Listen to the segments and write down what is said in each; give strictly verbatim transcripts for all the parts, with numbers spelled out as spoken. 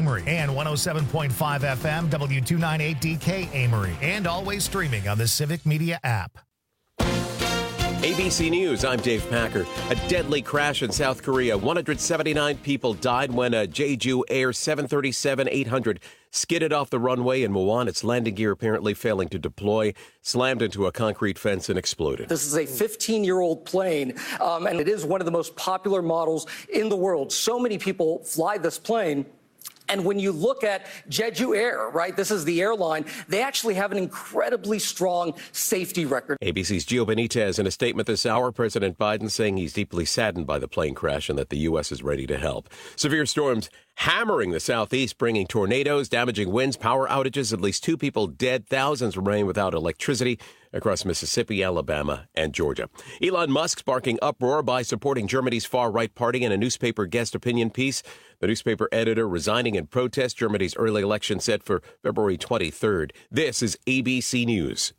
Amory, and one oh seven point five F M W two ninety-eight D K Amory, and always streaming on the Civic Media app. A B C News, I'm Dave Packer. A deadly crash in South Korea. one hundred seventy-nine people died when a Jeju Air seven thirty-seven eight hundred skidded off the runway in Muan. Its landing gear apparently failing to deploy, slammed into a concrete fence and exploded. This is a fifteen-year-old plane, um, and it is one of the most popular models in the world. So many people fly this plane. And when you look at Jeju Air, right, this is the airline, they actually have an incredibly strong safety record. A B C's Gio Benitez in a statement this hour, President Biden saying he's deeply saddened by the plane crash and that the U S is ready to help. Severe storms hammering the southeast, bringing tornadoes, damaging winds, power outages, at least two people dead, thousands remain without electricity across Mississippi, Alabama, and Georgia. Elon Musk sparking uproar by supporting Germany's far-right party in a newspaper guest opinion piece. The newspaper editor resigning in protest. Germany's early election set for February twenty-third. This is A B C News.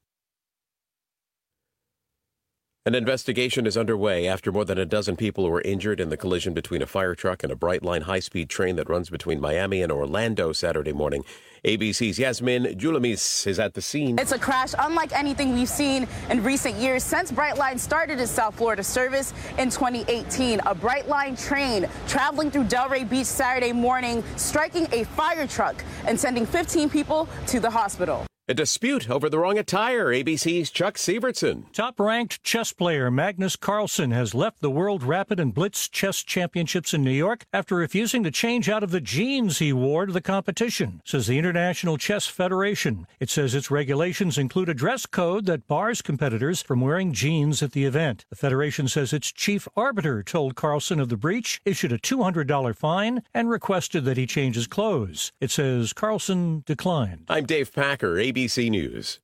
An investigation is underway after more than a dozen people were injured in the collision between a fire truck and a Brightline high-speed train that runs between Miami and Orlando Saturday morning. A B C's Yasmin Julamis is at the scene. It's a crash unlike anything we've seen in recent years since Brightline started its South Florida service in twenty eighteen. A Brightline train traveling through Delray Beach Saturday morning, striking a fire truck and sending fifteen people to the hospital. A dispute over the wrong attire. A B C's Chuck Sievertson. Top-ranked chess player Magnus Carlsen has left the World Rapid and Blitz Chess Championships in New York after refusing to change out of the jeans he wore to the competition, says the International Chess Federation. It says its regulations include a dress code that bars competitors from wearing jeans at the event. The federation says its chief arbiter told Carlsen of the breach, issued a two hundred dollars fine, and requested that he change his clothes. It says Carlsen declined. I'm Dave Packer, A B C News.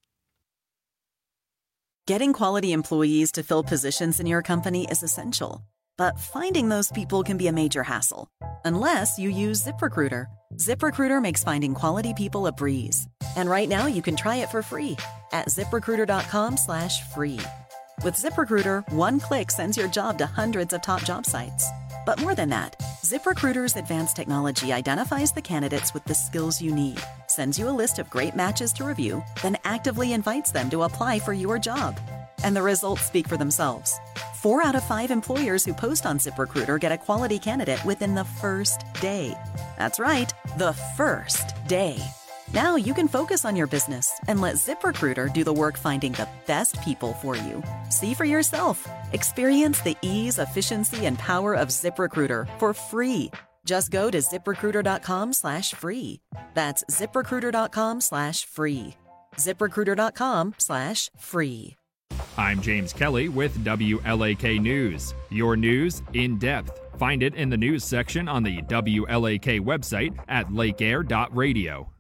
Getting quality employees to fill positions in your company is essential, but finding those people can be a major hassle, unless you use ZipRecruiter. ZipRecruiter makes finding quality people a breeze. And right now you can try it for free at ZipRecruiter.com slash free. With ZipRecruiter, one click sends your job to hundreds of top job sites. But more than that, ZipRecruiter's advanced technology identifies the candidates with the skills you need, sends you a list of great matches to review, then actively invites them to apply for your job. And the results speak for themselves. Four out of five employers who post on ZipRecruiter get a quality candidate within the first day. That's right, the first day. Now you can focus on your business and let ZipRecruiter do the work finding the best people for you. See for yourself. Experience the ease, efficiency, and power of ZipRecruiter for free. Just go to ZipRecruiter.com slash free. That's ZipRecruiter.com slash free. ZipRecruiter.com slash free. I'm James Kelly with W L A K News. Your news in depth. Find it in the news section on the W L A K website at lake air dot radio.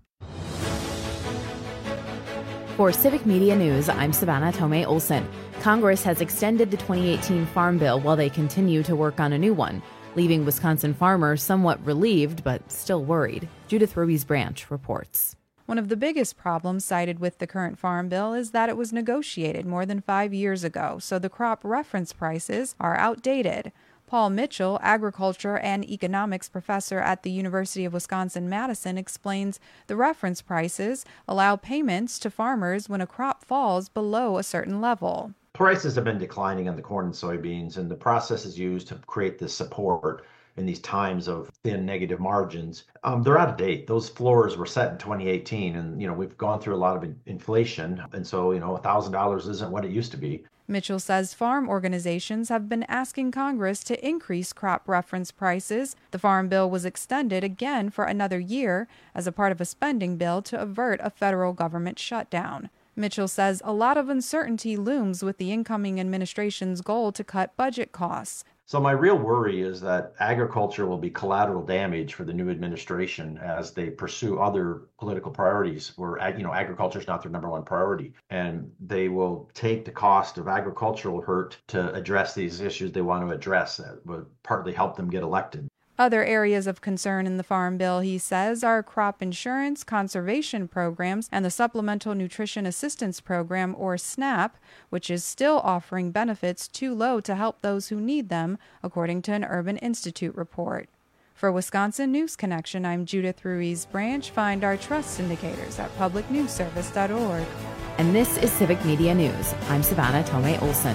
For Civic Media News, I'm Savannah Tomei Olson. Congress has extended the twenty eighteen Farm Bill while they continue to work on a new one, leaving Wisconsin farmers somewhat relieved but still worried. Judith Ruiz Branch reports. One of the biggest problems cited with the current Farm Bill is that it was negotiated more than five years ago, so the crop reference prices are outdated. Paul Mitchell, agriculture and economics professor at the University of Wisconsin-Madison, explains the reference prices allow payments to farmers when a crop falls below a certain level. Prices have been declining on the corn and soybeans, and the process is used to create this support in these times of thin negative margins. Um, they're out of date. Those floors were set in twenty eighteen, and you know we've gone through a lot of in- inflation, and so you know one thousand dollars isn't what it used to be. Mitchell says farm organizations have been asking Congress to increase crop reference prices. The Farm Bill was extended again for another year as a part of a spending bill to avert a federal government shutdown. Mitchell says a lot of uncertainty looms with the incoming administration's goal to cut budget costs. So my real worry is that agriculture will be collateral damage for the new administration as they pursue other political priorities where, you know, agriculture is not their number one priority. And they will take the cost of agricultural hurt to address these issues they want to address that would partly help them get elected. Other areas of concern in the Farm Bill, he says, are crop insurance, conservation programs, and the Supplemental Nutrition Assistance Program, or SNAP, which is still offering benefits too low to help those who need them, according to an Urban Institute report. For Wisconsin News Connection, I'm Judith Ruiz Branch. Find our trust indicators at public news service dot org. And this is Civic Media News. I'm Savannah Tomei Olson.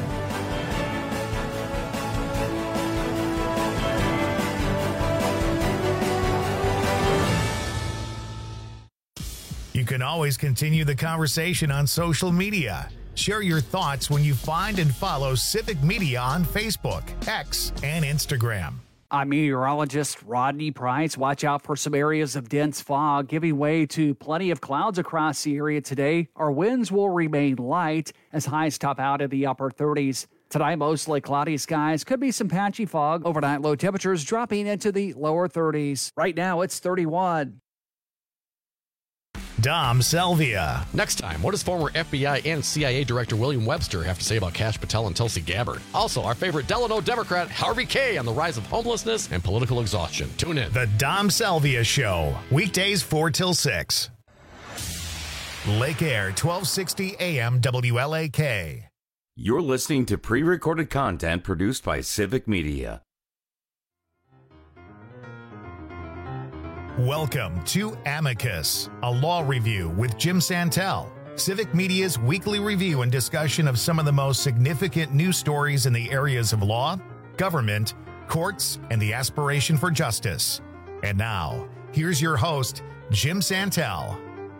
You can always continue the conversation on social media. Share your thoughts when you find and follow Civic Media on Facebook, X, and Instagram. I'm meteorologist Rodney Price. Watch out for some areas of dense fog, giving way to plenty of clouds across the area today. Our winds will remain light as highs top out in the upper thirties. Tonight, mostly cloudy skies. Could be some patchy fog. Overnight low temperatures dropping into the lower thirties. Right now, it's thirty-one. Dom Selvia. Next time, what does former F B I and C I A Director William Webster have to say about Kash Patel and Tulsi Gabbard? Also, our favorite Delano Democrat, Harvey Kaye, on the rise of homelessness and political exhaustion. Tune in. The Dom Selvia Show, weekdays four till six. Lake Air, twelve sixty A M W L A K. You're listening to pre-recorded content produced by Civic Media. Welcome to Amicus, a law review with Jim Santel, Civic Media's weekly review and discussion of some of the most significant news stories in the areas of law, government, courts, and the aspiration for justice. And now, here's your host, Jim Santel.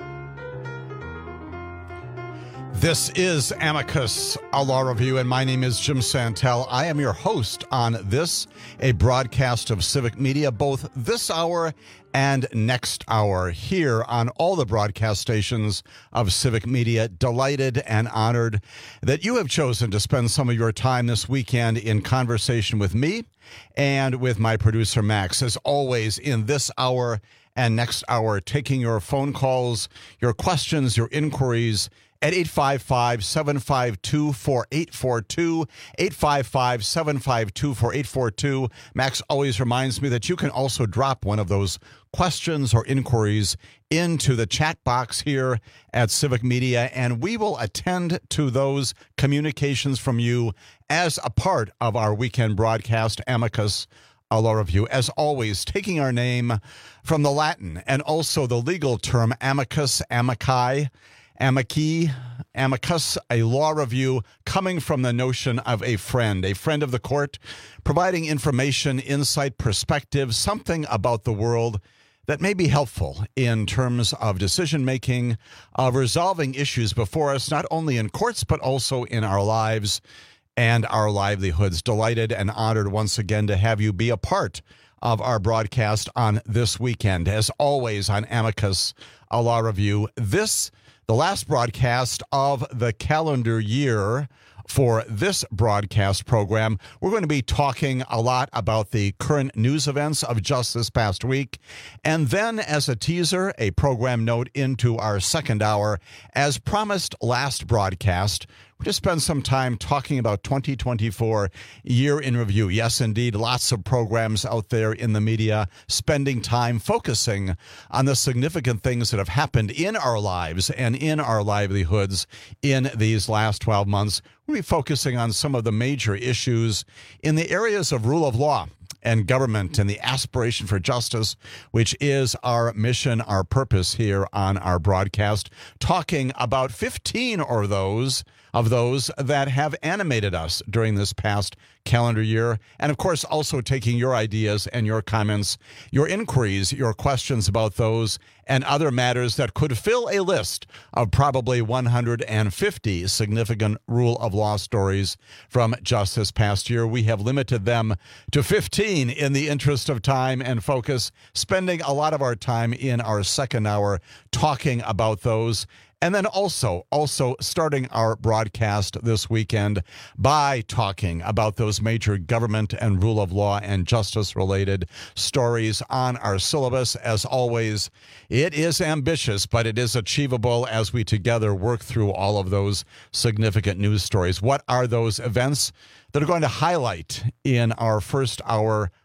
This is Amicus, a law review, and my name is Jim Santel. I am your host on this, a broadcast of Civic Media, both this hour and next hour, here on all the broadcast stations of Civic Media. Delighted and honored that you have chosen to spend some of your time this weekend in conversation with me and with my producer, Max. As always, in this hour and next hour, taking your phone calls, your questions, your inquiries, at eight five five, seven five two, four eight four two, eight five five, seven five two, four eight four two. Max always reminds me that you can also drop one of those questions or inquiries into the chat box here at Civic Media, and we will attend to those communications from you as a part of our weekend broadcast, Amicus, a law review. As always, taking our name from the Latin and also the legal term amicus, amici, Amici, amicus, a law review coming from the notion of a friend, a friend of the court, providing information, insight, perspective, something about the world that may be helpful in terms of decision-making, of resolving issues before us, not only in courts, but also in our lives and our livelihoods. Delighted and honored once again to have you be a part of our broadcast on this weekend. As always, on Amicus, a law review, this the last broadcast of the calendar year for this broadcast program. We're going to be talking a lot about the current news events of just this past week. And then, as a teaser, a program note into our second hour. As promised last broadcast, we're going to spend some time talking about twenty twenty-four year in review. Yes, indeed, lots of programs out there in the media spending time focusing on the significant things that have happened in our lives and in our livelihoods in these last twelve months. We'll be focusing on some of the major issues in the areas of rule of law and government and the aspiration for justice, which is our mission, our purpose here on our broadcast, talking about fifteen or those of those that have animated us during this past calendar year. And of course, also taking your ideas and your comments, your inquiries, your questions about those and other matters that could fill a list of probably one hundred fifty significant rule of law stories from just this past year. We have limited them to fifteen in the interest of time and focus, spending a lot of our time in our second hour talking about those. And then also, also starting our broadcast this weekend by talking about those major government and rule of law and justice-related stories on our syllabus. As always, it is ambitious, but it is achievable as we together work through all of those significant news stories. What are those events that are going to highlight in our first hour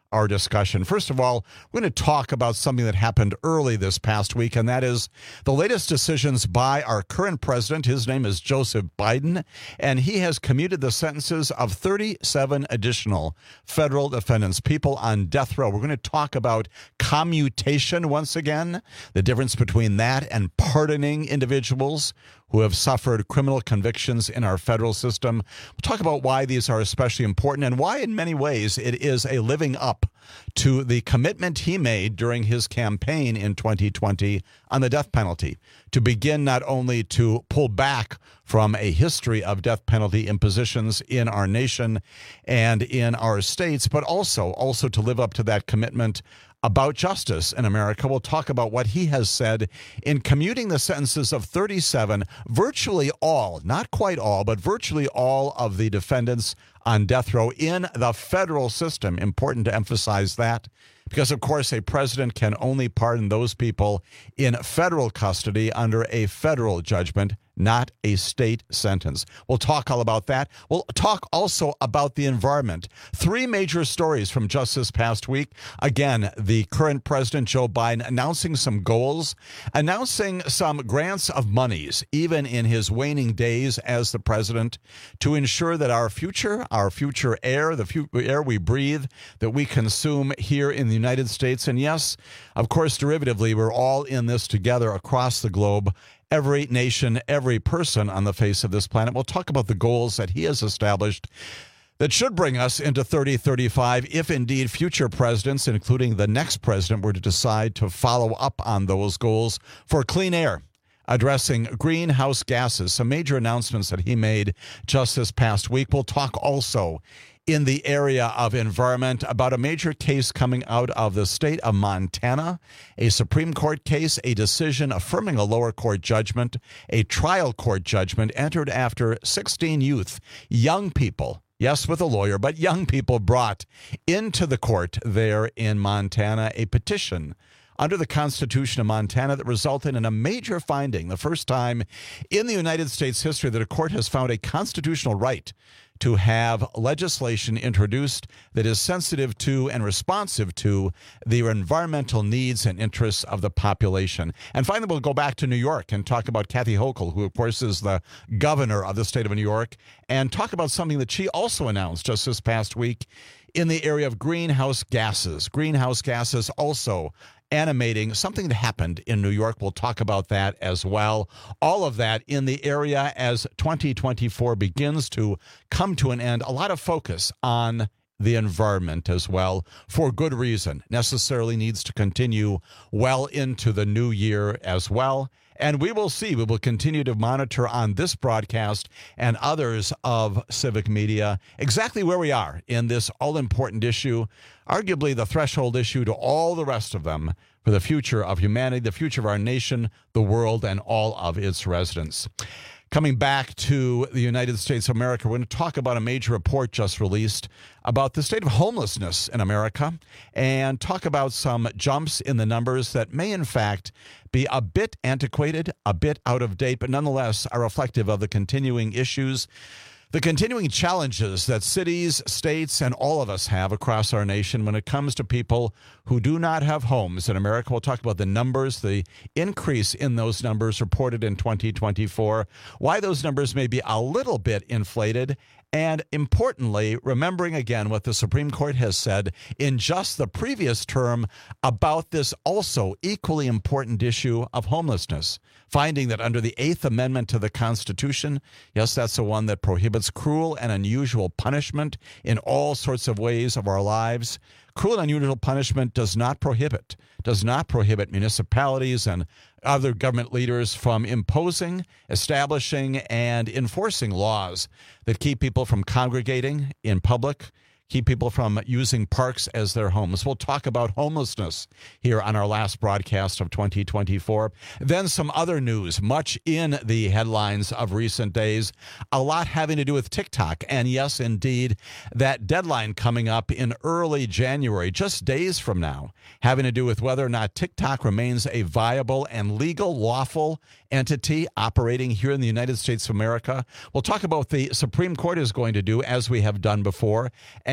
our discussion. First of all, we're going to talk about something that happened early this past week, and that is the latest decisions by our current president. His name is Joseph Biden, and he has commuted the sentences of thirty-seven additional federal defendants, people on death row. We're going to talk about commutation once again, the difference between that and pardoning individuals who have suffered criminal convictions in our federal system. We'll talk about why these are especially important and why, in many ways, it is a living up to the commitment he made during his campaign in twenty twenty on the death penalty, to begin not only to pull back from a history of death penalty impositions in our nation and in our states, but also, also to live up to that commitment about justice in America. We'll talk about what he has said in commuting the sentences of thirty-seven, virtually all, not quite all, but virtually all of the defendants on death row in the federal system. Important to emphasize that, because, of course, a president can only pardon those people in federal custody under a federal judgment, not a state sentence. We'll talk all about that. We'll talk also about the environment. Three major stories from just this past week. Again, the current president, Joe Biden, announcing some goals, announcing some grants of monies, even in his waning days as the president, to ensure that our future, our future air, the fu- air we breathe, that we consume here in the United States, and yes, of course, derivatively, we're all in this together across the globe. Every nation, every person on the face of this planet. We'll talk about the goals that he has established that should bring us into thirty thirty-five if indeed future presidents, including the next president, were to decide to follow up on those goals for clean air, addressing greenhouse gases, some major announcements that he made just this past week. We'll talk also in the area of environment about a major case coming out of the state of Montana, a Supreme Court case, a decision affirming a lower court judgment, a trial court judgment entered after sixteen youth, young people, yes, with a lawyer, but young people brought into the court there in Montana a petition under the Constitution of Montana that resulted in a major finding, the first time in the United States history that a court has found a constitutional right to have legislation introduced that is sensitive to and responsive to the environmental needs and interests of the population. And finally, we'll go back to New York and talk about Kathy Hochul, who, of course, is the governor of the state of New York, and talk about something that she also announced just this past week in the area of greenhouse gases. Greenhouse gases also animating something that happened in New York. We'll talk about that as well. All of that in the area as twenty twenty-four begins to come to an end. A lot of focus on the environment as well, for good reason. Necessarily needs to continue well into the new year as well. And we will see. We will continue to monitor on this broadcast and others of Civic Media exactly where we are in this all-important issue, arguably the threshold issue to all the rest of them for the future of humanity, the future of our nation, the world, and all of its residents. Coming back to the United States of America, we're going to talk about a major report just released about the state of homelessness in America and talk about some jumps in the numbers that may, in fact, be a bit antiquated, a bit out of date, but nonetheless are reflective of the continuing issues, the continuing challenges that cities, states, and all of us have across our nation when it comes to people who do not have homes in America. We'll talk about the numbers, the increase in those numbers reported in twenty twenty-four, why those numbers may be a little bit inflated, and importantly, remembering again what the Supreme Court has said in just the previous term about this also equally important issue of homelessness, finding that under the Eighth Amendment to the Constitution, yes, that's the one that prohibits cruel and unusual punishment in all sorts of ways of our lives. Cruel and unusual punishment does not prohibit, does not prohibit municipalities and other government leaders from imposing, establishing, and enforcing laws that keep people from congregating in public, keep people from using parks as their homes. We'll talk about homelessness here on our last broadcast of twenty twenty-four. Then some other news, much in the headlines of recent days, a lot having to do with TikTok. And yes, indeed, that deadline coming up in early January, just days from now, having to do with whether or not TikTok remains a viable and legal, lawful entity operating here in the United States of America. We'll talk about what the Supreme Court is going to do, as we have done before, and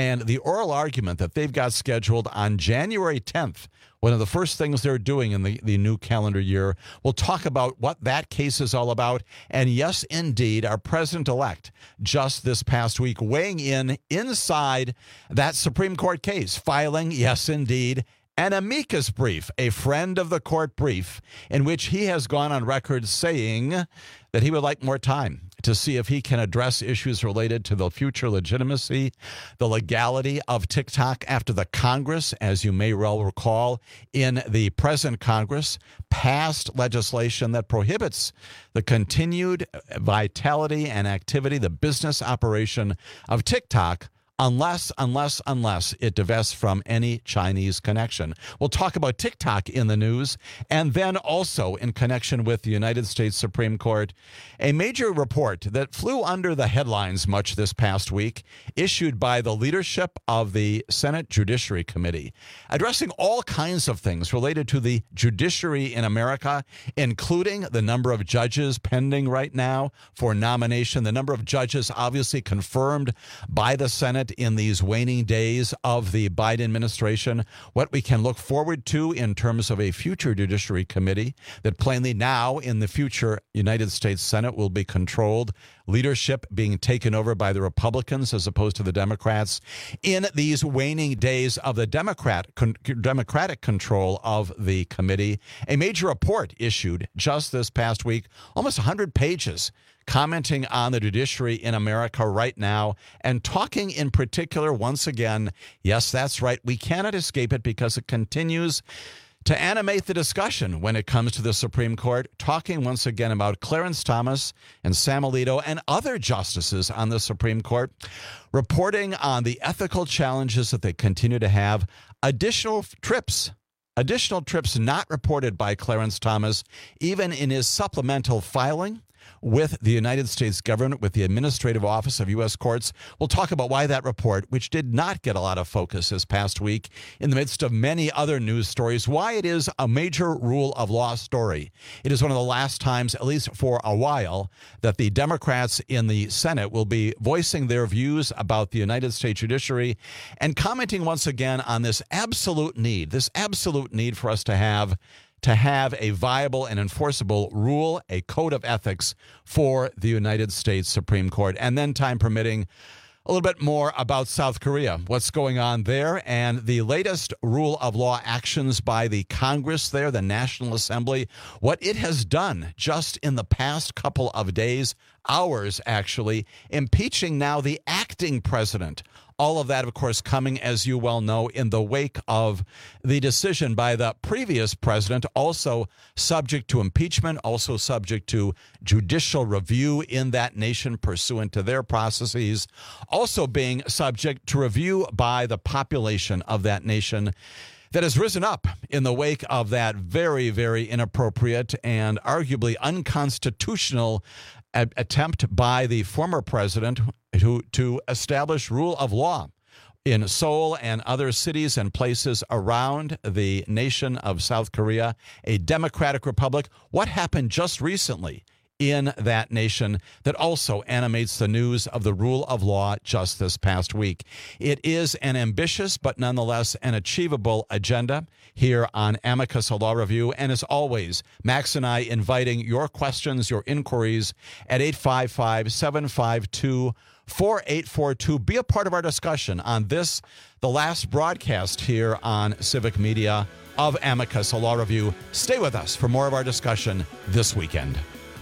and the oral argument that they've got scheduled on January tenth, one of the first things they're doing in the, the new calendar year. We'll talk about what that case is all about. And yes, indeed, our president-elect just this past week weighing in inside that Supreme Court case, filing, yes, indeed, an amicus brief, a friend of the court brief, in which he has gone on record saying that he would like more time to see if he can address issues related to the future legitimacy, the legality of TikTok after the Congress, as you may well recall, in the present Congress, passed legislation that prohibits the continued vitality and activity, the business operation of TikTok, Unless, unless, unless it divests from any Chinese connection. We'll talk about TikTok in the news, and then also in connection with the United States Supreme Court, a major report that flew under the headlines much this past week, issued by the leadership of the Senate Judiciary Committee, addressing all kinds of things related to the judiciary in America, including the number of judges pending right now for nomination, the number of judges obviously confirmed by the Senate in these waning days of the Biden administration, what we can look forward to in terms of a future Judiciary Committee that plainly now in the future United States Senate will be controlled, leadership being taken over by the Republicans as opposed to the Democrats, in these waning days of the Democrat con- Democratic control of the committee. A major report issued just this past week, almost one hundred pages, commenting on the judiciary in America right now and talking in particular, once again, yes, that's right, we cannot escape it because it continues to animate the discussion when it comes to the Supreme Court, talking once again about Clarence Thomas and Sam Alito and other justices on the Supreme Court, reporting on the ethical challenges that they continue to have, additional trips Additional trips not reported by Clarence Thomas, even in his supplemental filing with the United States government, with the Administrative Office of U S Courts. We'll talk about why that report, which did not get a lot of focus this past week in the midst of many other news stories, why it is a major rule of law story. It is one of the last times, at least for a while, that the Democrats in the Senate will be voicing their views about the United States judiciary and commenting once again on this absolute need, this absolute need for us to have to have a viable and enforceable rule, a code of ethics for the United States Supreme Court. And then, time permitting, a little bit more about South Korea, what's going on there, and the latest rule of law actions by the Congress there, the National Assembly, what it has done just in the past couple of days, hours actually, impeaching now the acting president. All of that, of course, coming, as you well know, in the wake of the decision by the previous president, also subject to impeachment, also subject to judicial review in that nation pursuant to their processes, also being subject to review by the population of that nation that has risen up in the wake of that very, very inappropriate and arguably unconstitutional a- attempt by the former president to, to establish rule of law in Seoul and other cities and places around the nation of South Korea, a democratic republic. What happened just recently in that nation that also animates the news of the rule of law just this past week? It is an ambitious but nonetheless an achievable agenda here on Amicus, a Law Review. And as always, Max and I inviting your questions, your inquiries at eight five five, seven five two, four eight four two. Be a part of our discussion on this, the last broadcast here on Civic Media of Amicus, a Law Review. Stay with us for more of our discussion this weekend.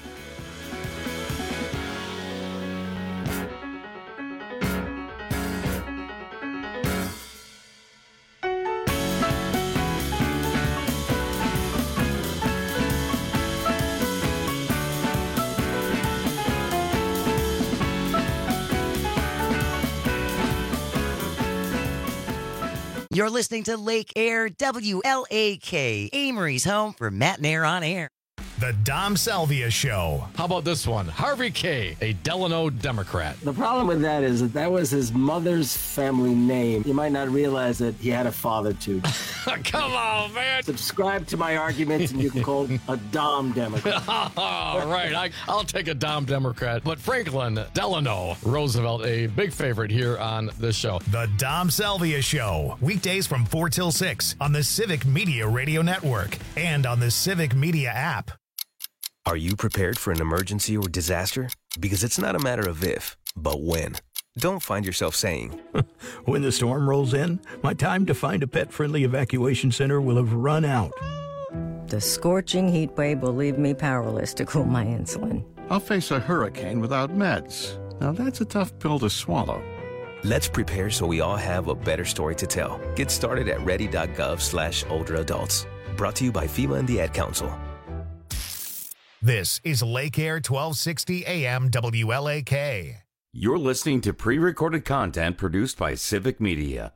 You're listening to Lake Air, W L A K, Amory's home for Matt and Air on Air. The Dom Salvia Show. How about this one? Harvey Kaye, a Delano Democrat. The problem with that is that that was his mother's family name. You might not realize that he had a father, too. Come on, man. Subscribe to my arguments, and you can call him a Dom Democrat. All right, I, I'll take a Dom Democrat. But Franklin Delano Roosevelt, a big favorite here on this show. The Dom Salvia Show. Weekdays from four till six on the Civic Media Radio Network and on the Civic Media app. Are you prepared for an emergency or disaster? Because it's not a matter of if, but when. Don't find yourself saying, when the storm rolls in, my time to find a pet-friendly evacuation center will have run out. The scorching heat wave will leave me powerless to cool my insulin. I'll face a hurricane without meds. Now that's a tough pill to swallow. Let's prepare so we all have a better story to tell. Get started at ready.gov slash older adults. Brought to you by FEMA and the Ad Council. This is Lake Air twelve sixty A M W L A K. You're listening to pre-recorded content produced by Civic Media.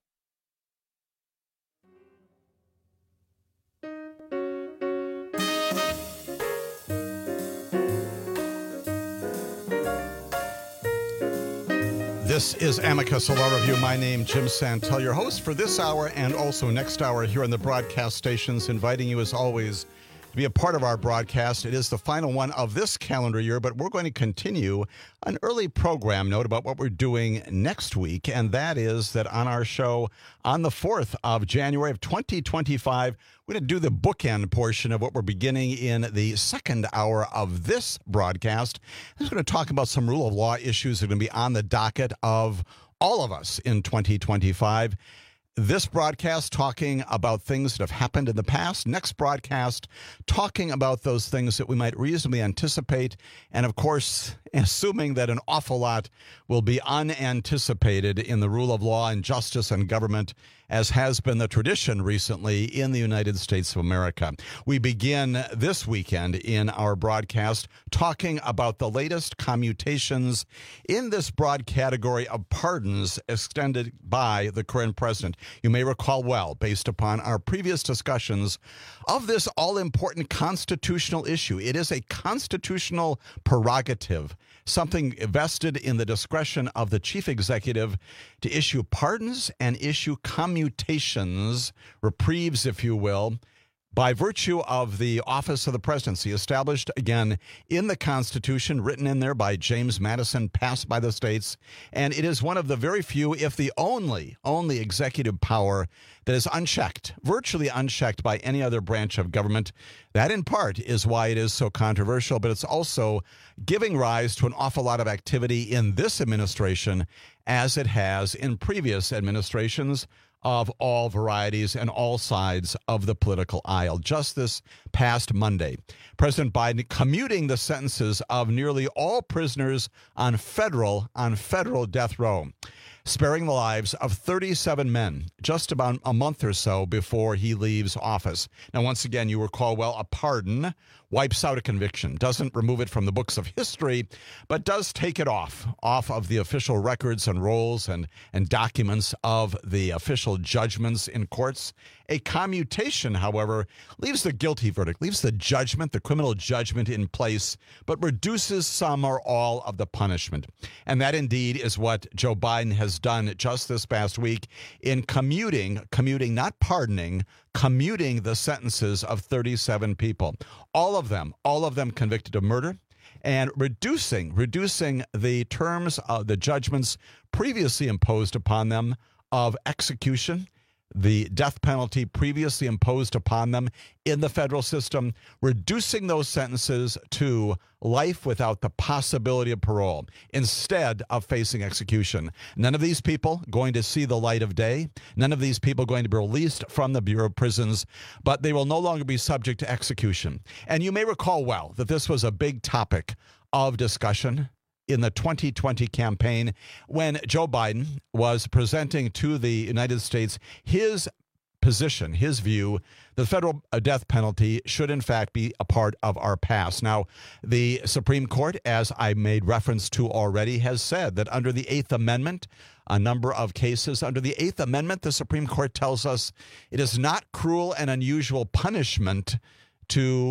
This is Amicus, a law review. My name, Jim Santel, your host for this hour and also next hour here on the broadcast stations, inviting you as always to be a part of our broadcast. It is the final one of this calendar year, but we're going to continue an early program note about what we're doing next week, and that is that on our show on the fourth of January of twenty twenty-five, we're going to do the bookend portion of what we're beginning in the second hour of this broadcast. We're going to talk about some rule of law issues that are going to be on the docket of all of us in twenty twenty-five. This broadcast talking about things that have happened in the past. Next broadcast talking about those things that we might reasonably anticipate. And of course, assuming that an awful lot will be unanticipated in the rule of law and justice and government, as has been the tradition recently in the United States of America. We begin this weekend in our broadcast talking about the latest commutations in this broad category of pardons extended by the current president. You may recall well, based upon our previous discussions of this all-important constitutional issue. It is a constitutional prerogative, something vested in the discretion of the chief executive to issue pardons and issue commutations, reprieves, if you will, by virtue of the office of the presidency, established, again, in the Constitution, written in there by James Madison, passed by the states. And it is one of the very few, if the only, only executive power that is unchecked, virtually unchecked by any other branch of government. That, in part, is why it is so controversial, but it's also giving rise to an awful lot of activity in this administration, as it has in previous administrations of all varieties and all sides of the political aisle. Just this past Monday, President Biden commuting the sentences of nearly all prisoners on federal on federal death row, sparing the lives of thirty-seven men just about a month or so before he leaves office. Now, once again, you recall well, a pardon wipes out a conviction, doesn't remove it from the books of history, but does take it off, off of the official records and rolls and, and documents of the official judgments in courts. A commutation, however, leaves the guilty verdict, leaves the judgment, the criminal judgment in place, but reduces some or all of the punishment. And that indeed is what Joe Biden has done just this past week in commuting, commuting, not pardoning, commuting the sentences of thirty-seven people. All of them, all of them convicted of murder, and reducing, reducing the terms of the judgments previously imposed upon them of execution, the death penalty previously imposed upon them in the federal system, reducing those sentences to life without the possibility of parole instead of facing execution. None of these people going to see the light of day. None of these people going to be released from the Bureau of Prisons, but they will no longer be subject to execution. And you may recall well that this was a big topic of discussion in the twenty twenty campaign when Joe Biden was presenting to the United States his position, his view, the federal death penalty should in fact be a part of our past. Now, the Supreme Court, as I made reference to already, has said that under the Eighth Amendment, a number of cases under the Eighth Amendment, the Supreme Court tells us it is not cruel and unusual punishment to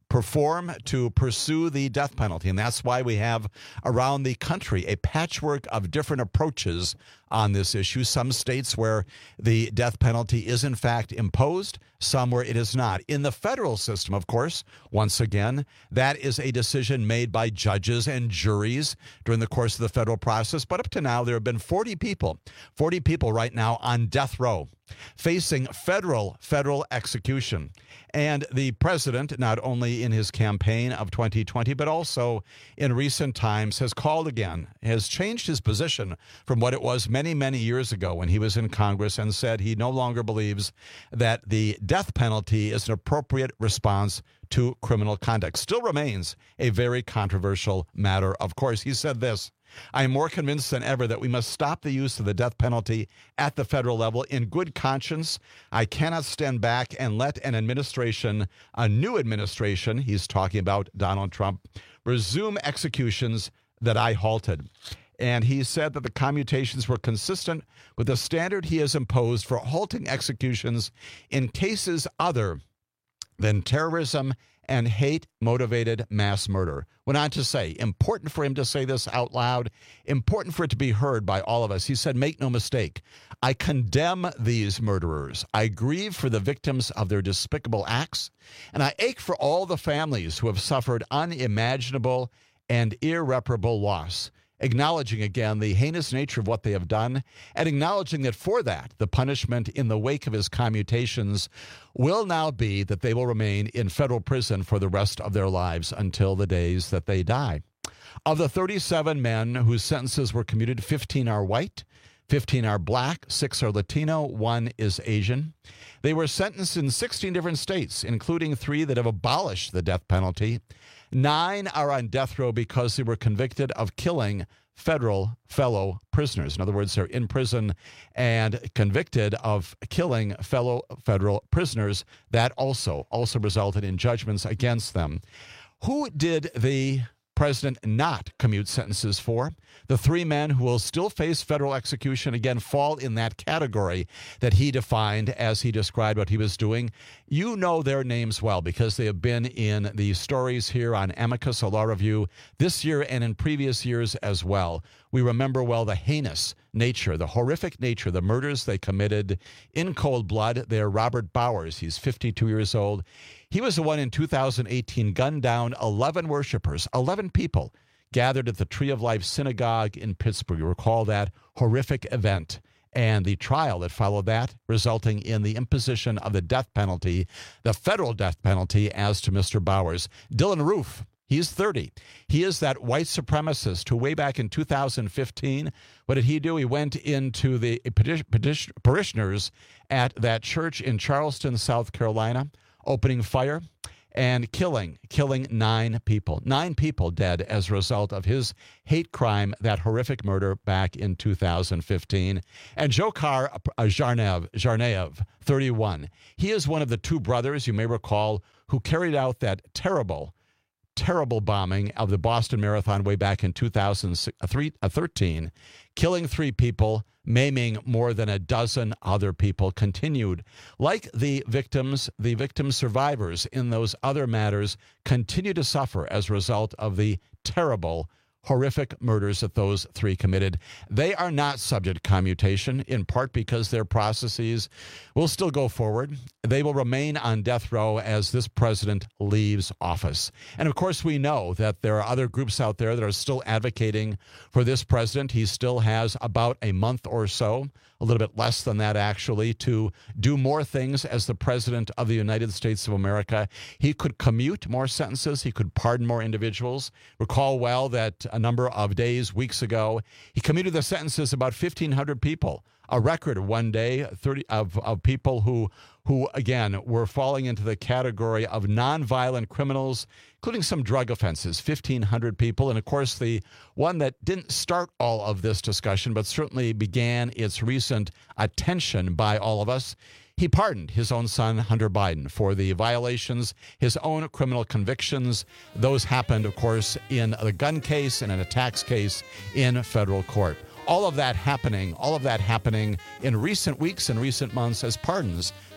perform, to pursue the death penalty. And that's why we have around the country a patchwork of different approaches on this issue. Some states where the death penalty is in fact imposed, some where it is not. In the federal system, of course, once again, that is a decision made by judges and juries during the course of the federal process. But up to now, there have been forty people, forty people right now on death row, facing federal, federal execution. And the president, not only in his campaign of twenty twenty, but also in recent times, has called again, has changed his position from what it was many, many years ago when he was in Congress, and said he no longer believes that the death penalty is an appropriate response to criminal conduct. Still remains a very controversial matter. Of course, he said this: I am more convinced than ever that we must stop the use of the death penalty at the federal level. In good conscience, I cannot stand back and let an administration, a new administration, he's talking about Donald Trump, resume executions that I halted. And he said that the commutations were consistent with the standard he has imposed for halting executions in cases other than terrorism and hate-motivated mass murder. Went on to say, important for him to say this out loud, important for it to be heard by all of us. He said, make no mistake, I condemn these murderers. I grieve for the victims of their despicable acts, and I ache for all the families who have suffered unimaginable and irreparable loss. Acknowledging again the heinous nature of what they have done, and acknowledging that for that, the punishment in the wake of his commutations will now be that they will remain in federal prison for the rest of their lives until the days that they die. Of the thirty-seven men whose sentences were commuted, fifteen are white, fifteen are black, six are Latino, one is Asian. They were sentenced in sixteen different states, including three that have abolished the death penalty. Nine are on death row because they were convicted of killing federal fellow prisoners. In other words, they're in prison and convicted of killing fellow federal prisoners. That also, also resulted in judgments against them. Who did the president not commute sentences for? The three men who will still face federal execution, again, fall in that category that he defined as he described what he was doing. You know their names well because they have been in the stories here on Amicus, a law review, this year and in previous years as well. We remember well the heinous nature, the horrific nature, the murders they committed in cold blood. They're Robert Bowers. He's fifty-two years old. He was the one in two thousand eighteen gunned down eleven worshipers, eleven people gathered at the Tree of Life Synagogue in Pittsburgh. You recall that horrific event and the trial that followed that, resulting in the imposition of the death penalty, the federal death penalty, as to Mister Bowers. Dylan Roof, he's thirty. He is that white supremacist who way back in two thousand fifteen, what did he do? He went into the parishioners at that church in Charleston, South Carolina, opening fire and killing, killing nine people. Nine people dead as a result of his hate crime, that horrific murder back in two thousand fifteen. And Dzhokhar Tsarnaev, Tsarnaev, thirty-one. He is one of the two brothers, you may recall, who carried out that terrible, terrible bombing of the Boston Marathon way back in two thousand thirteen, killing three people, maiming more than a dozen other people. Continued, like the victims, the victim survivors in those other matters continue to suffer as a result of the terrible, horrific murders that those three committed. They are not subject to commutation, in part because their processes will still go forward. They will remain on death row as this president leaves office. And of course, we know that there are other groups out there that are still advocating for this president. He still has about a month or so, a little bit less than that actually, to do more things as the president of the United States of America. He could commute more sentences. He could pardon more individuals. Recall well that a number of days, weeks ago, he commuted the sentences of about fifteen hundred people, a record one day thirty of, of people who, who, again, were falling into the category of nonviolent criminals, including some drug offenses, fifteen hundred people. And, of course, the one that didn't start all of this discussion, but certainly began its recent attention by all of us, he pardoned his own son, Hunter Biden, for the violations, his own criminal convictions. Those happened, of course, in a gun case and an attacks case in federal court. All of that happening, all of that happening in recent weeks and recent months as pardons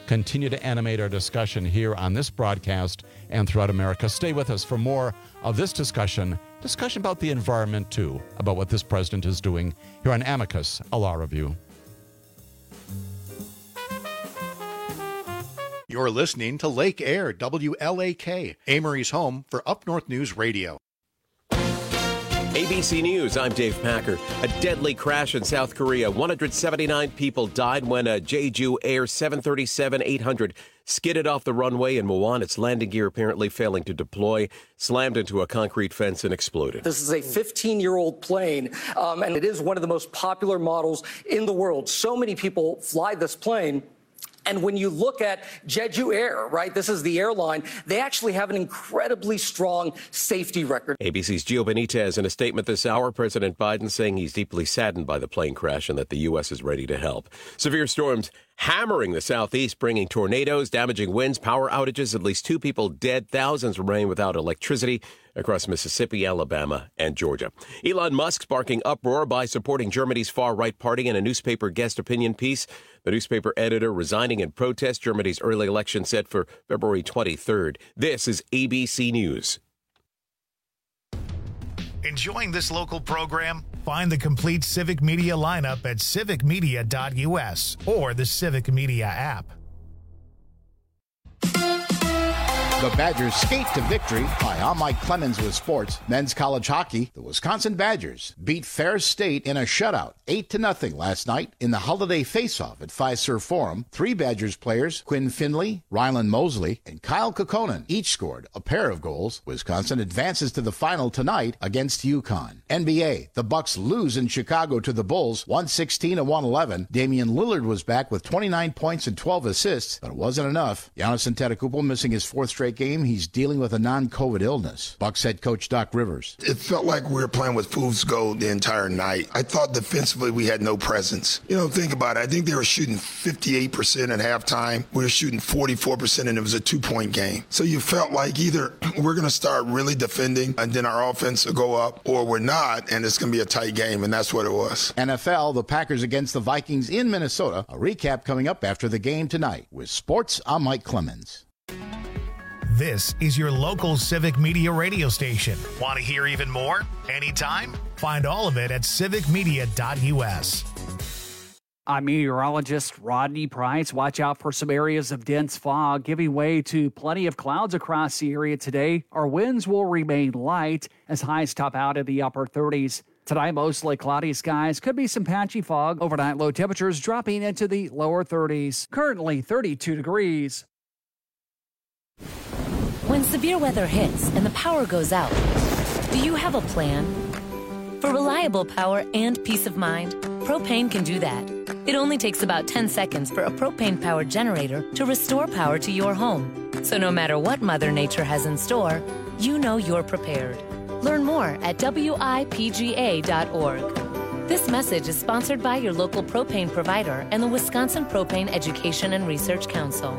continue to animate our discussion here on this broadcast and throughout America. Stay with us for more of this discussion, discussion about the environment too, about what this president is doing here on Amicus, a Law Review. You're listening to Lake Air, W L A K, Amory's home for Up North News Radio. A B C News, I'm Dave Packer. A deadly crash in South Korea. one hundred seventy-nine people died when a Jeju Air seven thirty-seven eight hundred skidded off the runway in Muan. Its landing gear apparently failing to deploy, slammed into a concrete fence and exploded. This is a fifteen-year-old plane, um, and it is one of the most popular models in the world. So many people fly this plane. And when you look at Jeju Air, right, this is the airline, they actually have an incredibly strong safety record. A B C's Gio Benitez in a statement this hour, President Biden saying he's deeply saddened by the plane crash and that the U S is ready to help. Severe storms hammering the southeast, bringing tornadoes, damaging winds, power outages, at least two people dead, thousands remain without electricity across Mississippi, Alabama, and Georgia. Elon Musk sparking uproar by supporting Germany's far-right party in a newspaper guest opinion piece. The newspaper editor resigning in protest. Germany's early election set for February twenty-third. This is A B C News. Enjoying this local program? Find the complete Civic Media lineup at civic media dot U S or the Civic Media app. The Badgers skate to victory. Hi, I'm Mike Clemens with sports. Men's college hockey. The Wisconsin Badgers beat Ferris State in a shutout, eight to nothing last night in the holiday face-off at Fiserv Forum. Three Badgers players, Quinn Finley, Rylan Mosley, and Kyle Kokkonen, each scored a pair of goals. Wisconsin advances to the final tonight against UConn. N B A. The Bucks lose in Chicago to the Bulls, one sixteen to one eleven. Damian Lillard was back with twenty-nine points and twelve assists, but it wasn't enough. Giannis Antetokounmpo missing his fourth straight game. He's dealing with a non-COVID illness. Bucks head coach Doc Rivers. It felt like we were playing with fool's gold the entire night. I thought defensively we had no presence. You know, think about it. I think they were shooting fifty-eight percent at halftime. We were shooting forty-four percent, and it was a two-point game. So you felt like either we're going to start really defending, and then our offense will go up, or we're not, and it's going to be a tight game, and that's what it was. N F L, the Packers against the Vikings in Minnesota. A recap coming up after the game tonight. With sports, I'm Mike Clemens. This is your local Civic Media radio station. Want to hear even more? Anytime? Find all of it at civic media dot U S. I'm meteorologist Rodney Price. Watch out for some areas of dense fog giving way to plenty of clouds across the area today. Our winds will remain light as highs top out in the upper thirties. Tonight, mostly cloudy skies. Could be some patchy fog. Overnight low temperatures dropping into the lower thirties. Currently thirty-two degrees. When severe weather hits and the power goes out, do you have a plan? For reliable power and peace of mind, Propane can do that. It only takes about ten seconds for a propane-powered generator to restore power to your home. So no matter what Mother Nature has in store, you know you're prepared. Learn more at W I P G A dot org. This message is sponsored by your local propane provider and the Wisconsin Propane Education and Research Council.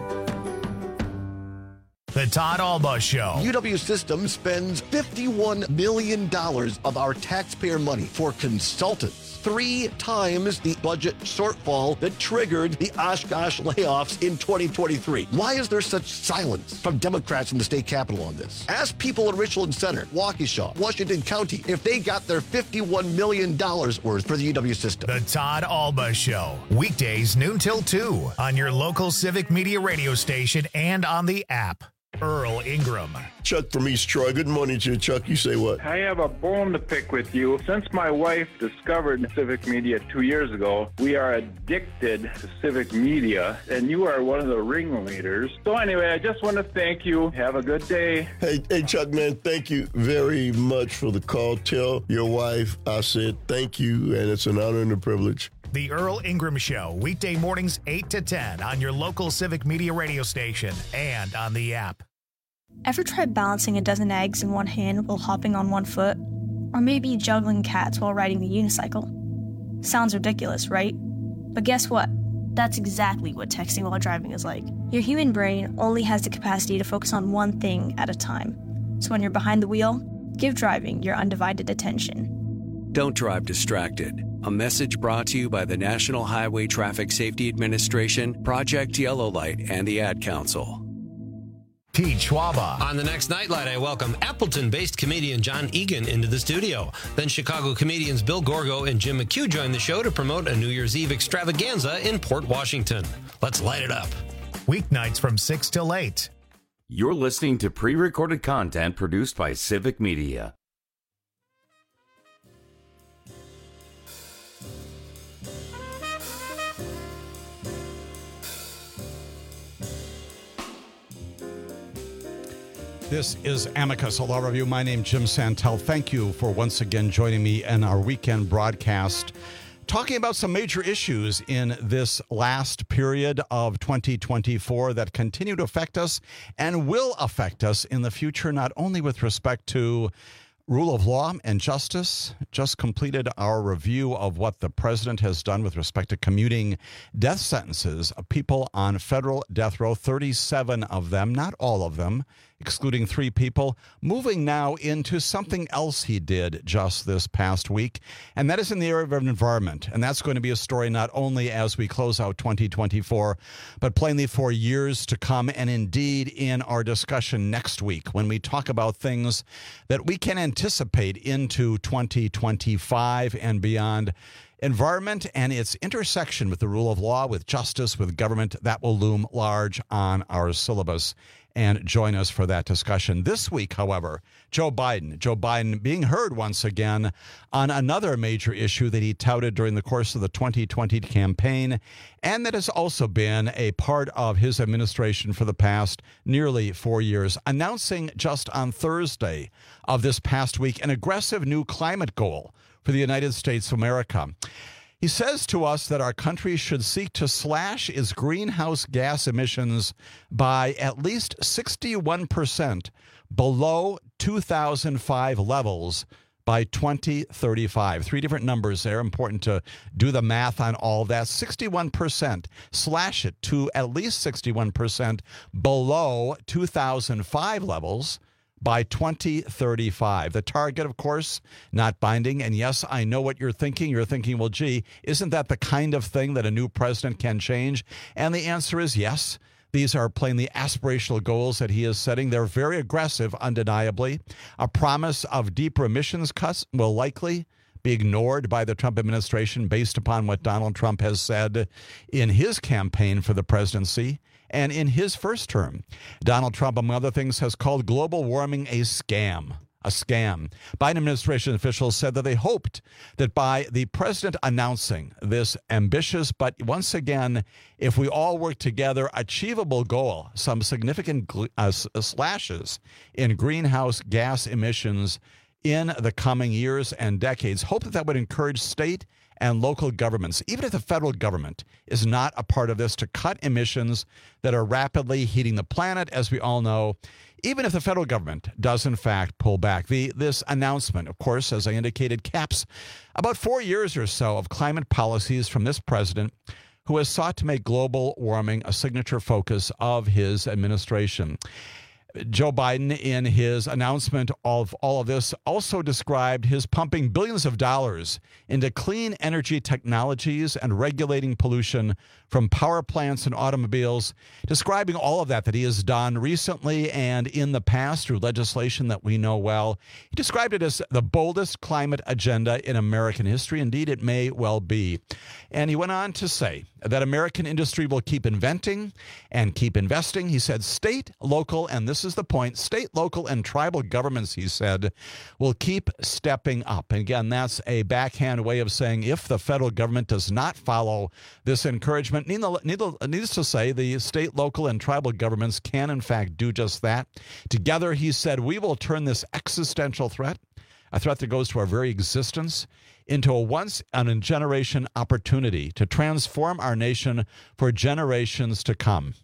The Todd Alba Show. U W Systems spends fifty-one million dollars of our taxpayer money for consultants, three times the budget shortfall that triggered the Oshkosh layoffs in twenty twenty-three. Why is there such silence from Democrats in the state capitol on this? Ask people in Richland Center, Waukesha, Washington County if they got their fifty-one million dollars worth for the U W system. The Todd Alba Show. Weekdays noon till two on your local Civic Media radio station and on the app. Earl Ingram. Chuck from East Troy. Good morning to you, Chuck. You say what? I have a bone to pick with you. Since my wife discovered Civic Media two years ago, we are addicted to Civic Media, and you are one of the ringleaders. So anyway, I just want to thank you. Have a good day. Hey, hey, Chuck, man, thank you very much for the call. Tell your wife I said thank you, and it's an honor and a privilege. The Earl Ingram Show, weekday mornings eight to ten on your local Civic Media radio station and on the app. Ever tried balancing a dozen eggs in one hand while hopping on one foot? Or maybe juggling cats while riding the unicycle? Sounds ridiculous, right? But guess what? That's exactly what texting while driving is like. Your human brain only has the capacity to focus on one thing at a time. So when you're behind the wheel, give driving your undivided attention. Don't drive distracted. A message brought to you by the National Highway Traffic Safety Administration, Project Yellow Light, and the Ad Council. Pete Schwaba. On the next Nightlight, I welcome Appleton-based comedian John Egan into the studio. Then Chicago comedians Bill Gorgo and Jim McHugh join the show to promote a New Year's Eve extravaganza in Port Washington. Let's light it up. Weeknights from six till eight. You're listening to pre-recorded content produced by Civic Media. This is Amicus, a law review. My name is Jim Santel. Thank you for once again joining me in our weekend broadcast, talking about some major issues in this last period of twenty twenty-four that continue to affect us and will affect us in the future, not only with respect to rule of law and justice. Just completed our review of what the president has done with respect to commuting death sentences of people on federal death row, thirty-seven of them, not all of them, excluding three people, moving now into something else he did just this past week, and that is in the area of environment. And that's going to be a story not only as we close out twenty twenty-four, but plainly for years to come, and indeed in our discussion next week when we talk about things that we can anticipate into twenty twenty-five and beyond. Environment and its intersection with the rule of law, with justice, with government, that will loom large on our syllabus. And join us for that discussion. This week, however, Joe Biden. Joe Biden being heard once again on another major issue that he touted during the course of the twenty twenty campaign, and that has also been a part of his administration for the past nearly four years, announcing just on Thursday of this past week an aggressive new climate goal for the United States of America. He says to us that our country should seek to slash its greenhouse gas emissions by at least sixty-one percent below two thousand five levels by twenty thirty-five. Three different numbers there. Important to do the math on all of that. sixty-one percent. Slash it to at least sixty-one percent below two thousand five levels by twenty thirty-five. The target, of course, not binding. And yes, I know what you're thinking. You're thinking, well, gee, isn't that the kind of thing that a new president can change? And the answer is yes. These are plainly aspirational goals that he is setting. They're very aggressive, undeniably. A promise of deeper emissions cuts will likely be ignored by the Trump administration based upon what Donald Trump has said in his campaign for the presidency. And in his first term, Donald Trump, among other things, has called global warming a scam. A scam. Biden administration officials said that they hoped that by the president announcing this ambitious, but once again, if we all work together, achievable goal, some significant uh, slashes in greenhouse gas emissions in the coming years and decades, hope that that would encourage state and local governments, even if the federal government is not a part of this, to cut emissions that are rapidly heating the planet, as we all know, even if the federal government does, in fact, pull back. The, this announcement, of course, as I indicated, caps about four years or so of climate policies from this president who has sought to make global warming a signature focus of his administration. Joe Biden, in his announcement of all of this, also described his pumping billions of dollars into clean energy technologies and regulating pollution from power plants and automobiles, describing all of that that he has done recently and in the past through legislation that we know well. He described it as the boldest climate agenda in American history. Indeed, it may well be. And he went on to say that American industry will keep inventing and keep investing. He said state, local, and this is the point, state, local, and tribal governments, he said, will keep stepping up. And again, that's a backhand way of saying if the federal government does not follow this encouragement, needless to say, the state, local, and tribal governments can, in fact, do just that. Together, he said, we will turn this existential threat, a threat that goes to our very existence, into a once-in-a-generation opportunity to transform our nation for generations to come.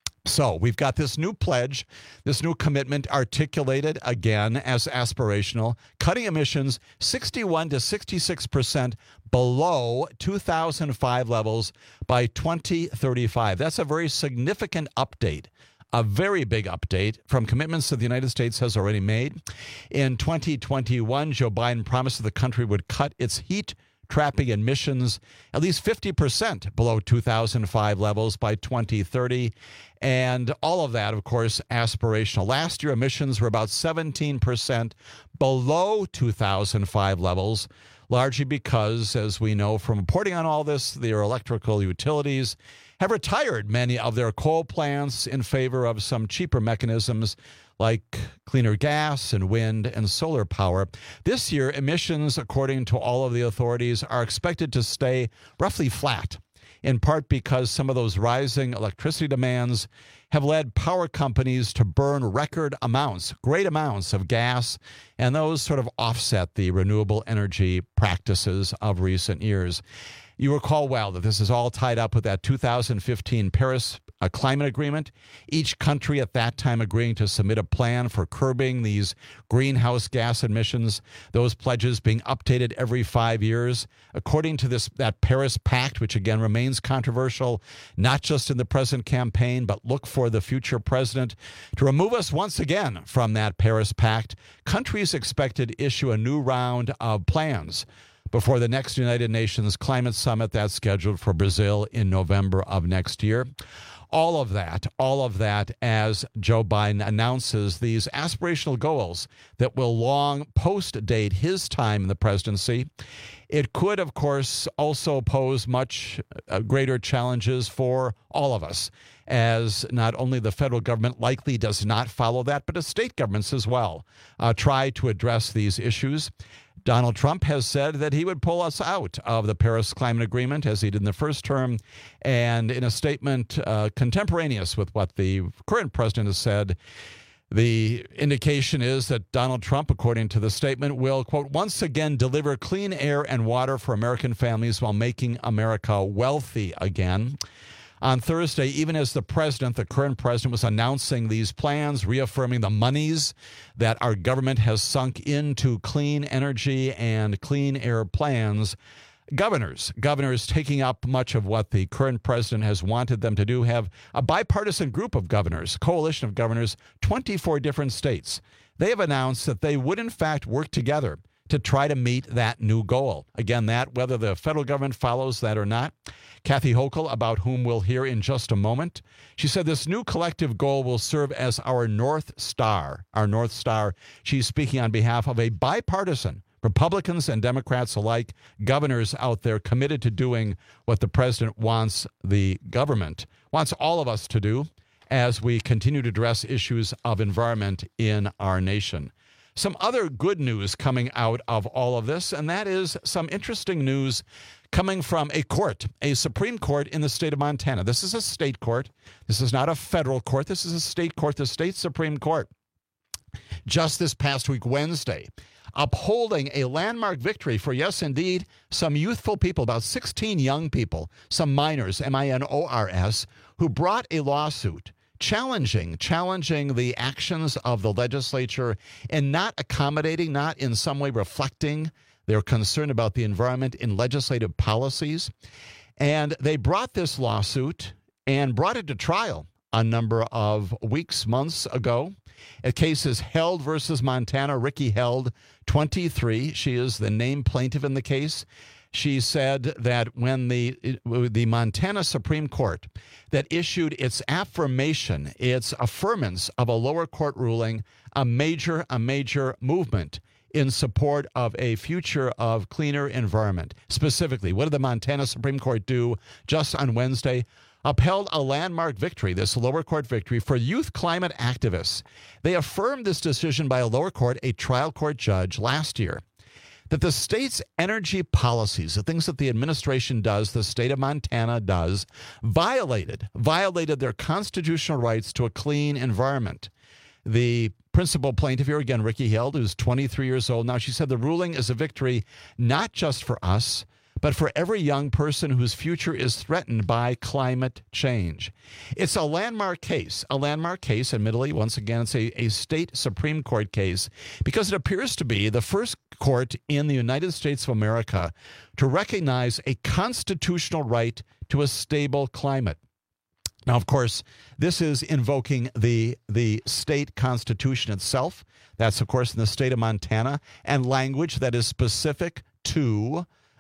So we've got this new pledge, this new commitment articulated again as aspirational, cutting emissions sixty-one to sixty-six percent below two thousand five levels by twenty thirty-five. That's a very significant update. A very big update from commitments that the United States has already made. In twenty twenty-one, Joe Biden promised that the country would cut its heat trapping emissions at least fifty percent below two thousand five levels by twenty thirty. And all of that, of course, aspirational. Last year, emissions were about seventeen percent below two thousand five levels, largely because, as we know from reporting on all this, their electrical utilities have retired many of their coal plants in favor of some cheaper mechanisms like cleaner gas and wind and solar power. This year, emissions, according to all of the authorities, are expected to stay roughly flat, in part because some of those rising electricity demands have led power companies to burn record amounts, great amounts of gas, and those sort of offset the renewable energy practices of recent years. You recall well that this is all tied up with that two thousand fifteen Paris a climate agreement, each country at that time agreeing to submit a plan for curbing these greenhouse gas emissions, those pledges being updated every five years. According to this that Paris Pact, which again remains controversial, not just in the present campaign, but look for the future president to remove us once again from that Paris Pact, countries expected to issue a new round of plans before the next United Nations Climate Summit that's scheduled for Brazil in November of next year. All of that, all of that as Joe Biden announces these aspirational goals that will long post-date his time in the presidency. It could, of course, also pose much uh, greater challenges for all of us, as not only the federal government likely does not follow that, but the state governments as well uh, try to address these issues. Donald Trump has said that he would pull us out of the Paris Climate Agreement, as he did in the first term. And in a statement uh, contemporaneous with what the current president has said, the indication is that Donald Trump, according to the statement, will, quote, once again deliver clean air and water for American families while making America wealthy again. On Thursday, even as the president, the current president, was announcing these plans, reaffirming the monies that our government has sunk into clean energy and clean air plans, governors, governors taking up much of what the current president has wanted them to do, have a bipartisan group of governors, coalition of governors, twenty-four different states. They have announced that they would, in fact, work together to try to meet that new goal. Again, that, whether the federal government follows that or not. Kathy Hochul, about whom we'll hear in just a moment, she said this new collective goal will serve as our North Star, our North Star. She's speaking on behalf of a bipartisan, Republicans and Democrats alike, governors out there committed to doing what the president wants the government, wants all of us to do as we continue to address issues of environment in our nation. Some other good news coming out of all of this, and that is some interesting news coming from a court, a Supreme Court in the state of Montana. This is a state court. This is not a federal court. This is a state court, the state Supreme Court. Just this past week, Wednesday, upholding a landmark victory for, yes, indeed, some youthful people, about sixteen young people, some minors, M I N O R S, who brought a lawsuit challenging, challenging the actions of the legislature and not accommodating, not in some way reflecting their concern about the environment in legislative policies. And they brought this lawsuit and brought it to trial a number of weeks, months ago. A case is Held versus Montana. Ricky Held, twenty-three. She is the named plaintiff in the case. She said that when the the Montana Supreme Court that issued its affirmation, its affirmance of a lower court ruling, a major, a major movement in support of a future of cleaner environment. Specifically, what did the Montana Supreme Court do just on Wednesday? Upheld a landmark victory, this lower court victory, for youth climate activists. They affirmed this decision by a lower court, a trial court judge, last year, that the state's energy policies, the things that the administration does, the state of Montana does, violated, violated their constitutional rights to a clean environment. The principal plaintiff here, again, Ricky Held, who's twenty-three years old now, she said the ruling is a victory not just for us, but for every young person whose future is threatened by climate change. It's a landmark case, a landmark case, admittedly, once again, it's a, a state Supreme Court case, because it appears to be the first court in the United States of America to recognize a constitutional right to a stable climate. Now, of course, this is invoking the, the state constitution itself. That's, of course, in the state of Montana, and language that is specific to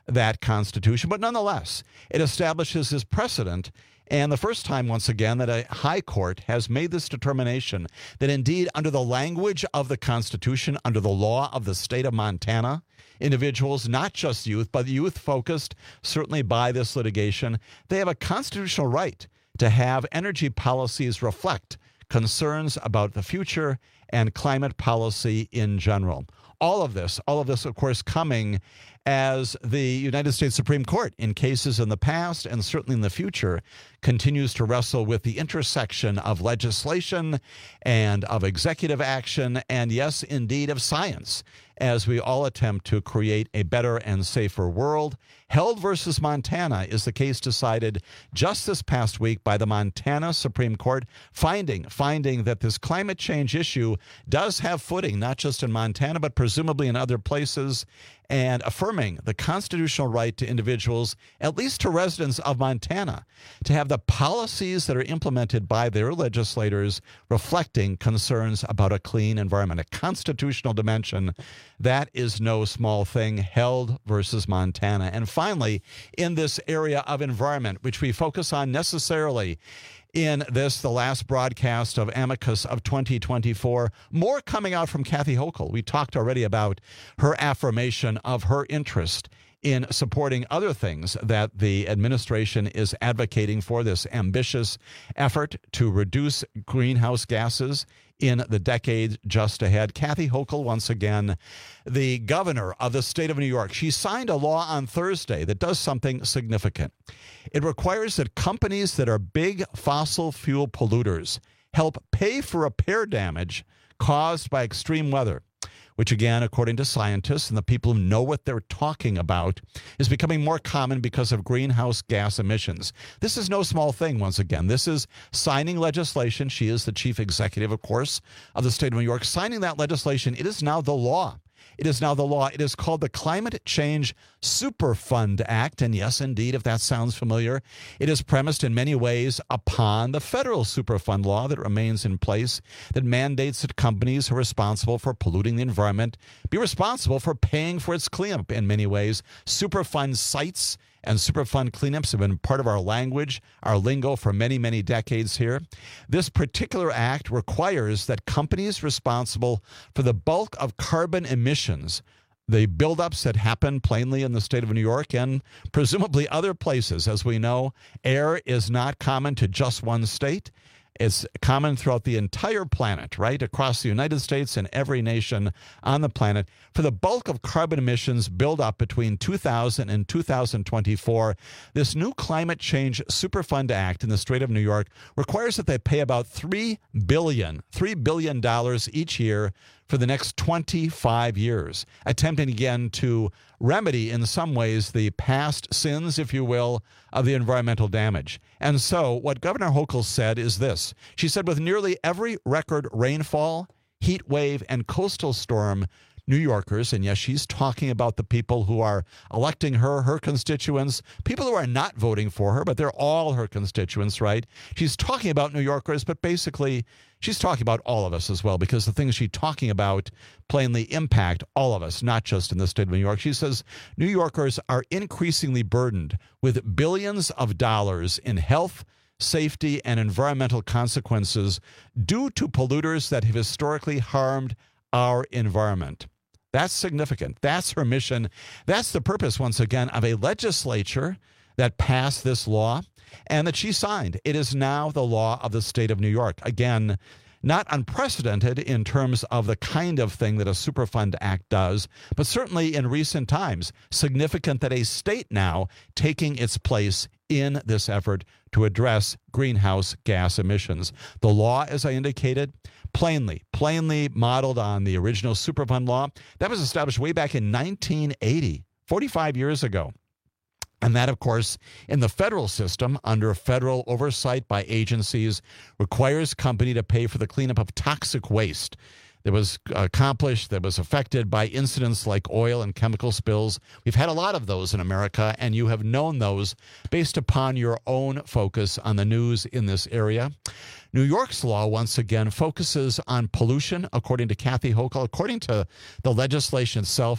that Constitution. But nonetheless, it establishes this precedent. And the first time, once again, that a high court has made this determination that indeed, under the language of the Constitution, under the law of the state of Montana, individuals, not just youth, but youth focused certainly by this litigation, they have a constitutional right to have energy policies reflect concerns about the future and climate policy in general. All of this, all of this, of course, coming as the United States Supreme Court, in cases in the past and certainly in the future, continues to wrestle with the intersection of legislation and of executive action and, yes, indeed, of science, as we all attempt to create a better and safer world. Held versus Montana is the case decided just this past week by the Montana Supreme Court, finding, finding that this climate change issue does have footing, not just in Montana, but presumably in other places, and affirming the constitutional right to individuals, at least to residents of Montana, to have the policies that are implemented by their legislators reflecting concerns about a clean environment, a constitutional dimension. That is no small thing. Held versus Montana. And finally, in this area of environment, which we focus on necessarily in this, the last broadcast of Amicus of twenty twenty-four, more coming out from Kathy Hochul. We talked already about her affirmation of her interest in supporting other things that the administration is advocating for, this ambitious effort to reduce greenhouse gases in the decade just ahead. Kathy Hochul, once again, the governor of the state of New York, she signed a law on Thursday that does something significant. It requires that companies that are big fossil fuel polluters help pay for repair damage caused by extreme weather, which, again, according to scientists and the people who know what they're talking about, is becoming more common because of greenhouse gas emissions. This is no small thing, once again. This is signing legislation. She is the chief executive, of course, of the state of New York. Signing that legislation, it is now the law. It is now the law. It is called the Climate Change Superfund Act. And yes, indeed, if that sounds familiar, it is premised in many ways upon the federal Superfund law that remains in place that mandates that companies who are responsible for polluting the environment be responsible for paying for its cleanup in many ways. Superfund sites and Superfund cleanups have been part of our language, our lingo for many, many decades here. This particular act requires that companies responsible for the bulk of carbon emissions, the buildups that happen plainly in the state of New York and presumably other places. As we know, air is not common to just one state. It's common throughout the entire planet, right, across the United States and every nation on the planet. For the bulk of carbon emissions build up between two thousand and two thousand twenty-four, this new Climate Change Superfund Act in the state of New York requires that they pay about three billion dollars, three billion dollars each year for the next twenty-five years, attempting again to remedy in some ways the past sins, if you will, of the environmental damage. And so what Governor Hochul said is this. She said with nearly every record rainfall, heat wave, and coastal storm, New Yorkers, and yes, she's talking about the people who are electing her, her constituents, people who are not voting for her, but they're all her constituents, right? She's talking about New Yorkers, but basically she's talking about all of us as well, because the things she's talking about plainly impact all of us, not just in the state of New York. She says New Yorkers are increasingly burdened with billions of dollars in health, safety, and environmental consequences due to polluters that have historically harmed our environment. That's significant. That's her mission. That's the purpose, once again, of a legislature that passed this law and that she signed. It is now the law of the state of New York. Again, not unprecedented in terms of the kind of thing that a Superfund Act does, but certainly in recent times, significant that a state now taking its place in this effort to address greenhouse gas emissions. The law, as I indicated, plainly, plainly modeled on the original Superfund law. That was established way back in nineteen eighty, forty-five years ago. And that, of course, in the federal system, under federal oversight by agencies, requires company to pay for the cleanup of toxic waste that was accomplished, that was affected by incidents like oil and chemical spills. We've had a lot of those in America, and you have known those based upon your own focus on the news in this area. New York's law, once again, focuses on pollution, according to Kathy Hochul, according to the legislation itself,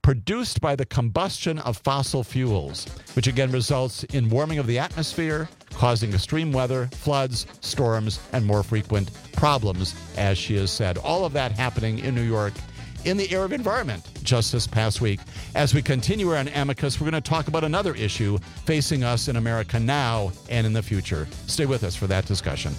produced by the combustion of fossil fuels, which again results in warming of the atmosphere, causing extreme weather, floods, storms, and more frequent problems, as she has said. All of that happening in New York in the area of environment just this past week. As we continue on Amicus, we're going to talk about another issue facing us in America now and in the future. Stay with us for that discussion.